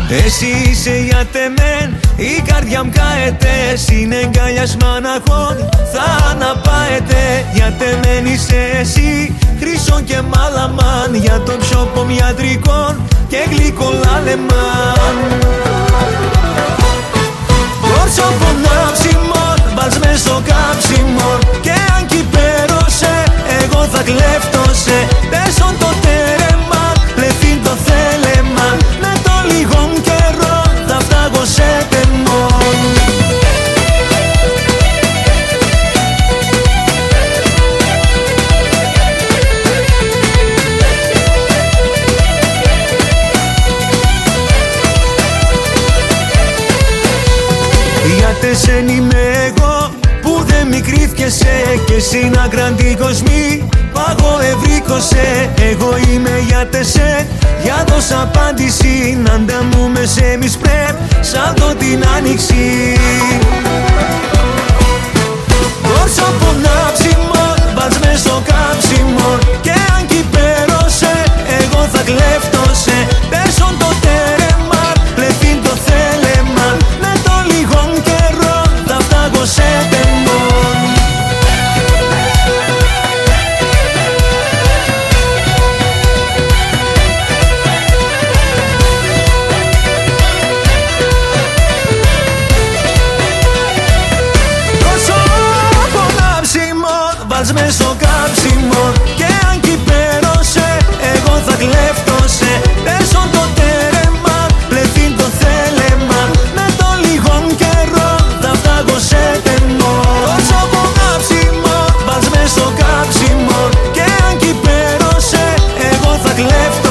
Εσύ είσαι η ατεμέν, η καρδιά μου καέται. Συνεγκαλιασμά να χώνει, θα αναπάεται. Η ατεμέν είσαι εσύ, χρυσό και μάλαμαν. Για τον πιο πομιατρικό και γλυκό λάλεμαν. Κόρσο πονάψιμο, βάλς με στο κάψιμο. Και αν κυπέρωσε, εγώ θα κλέφτωσε. Πέσον το τέρεμα, πλεθύν το θέλεμα. Με το λίγον καιρό θα φτάγω σε τεμόν. Γιατί σεν είμαι εγώ που δεν μικρύθκεσαι. Και εσύ να γκραντίκος μη πάγω ευρύκωσε. Εγώ είμαι για τεσέ, για δώσ' απάντηση. Να ανταμούμε σε εμείς πρέπ, σαν το την άνοιξη. Όσο πονάψιμο, βάλς με στο κάψιμο. Και αν κυπέρωσε, εγώ θα κλέφτωσε. Πέσον το τέρεμα, πλεθύν το θέλεμα. Με το λίγον καιρό θα φτάγω σε τεμόν. Βάλς με στο κάψιμο. Και αν κυπέρωσε, εγώ θα κλέφτωσε. Πέσον το τέρεμα, πλεθύν το θέλεμα. Με το λίγον καιρό θα φτάγω σε τεμόν. Τόσο πονάψιμο, βάλς με στο κάψιμο. Και αν κυπέρωσε, εγώ θα κλέφτωσε.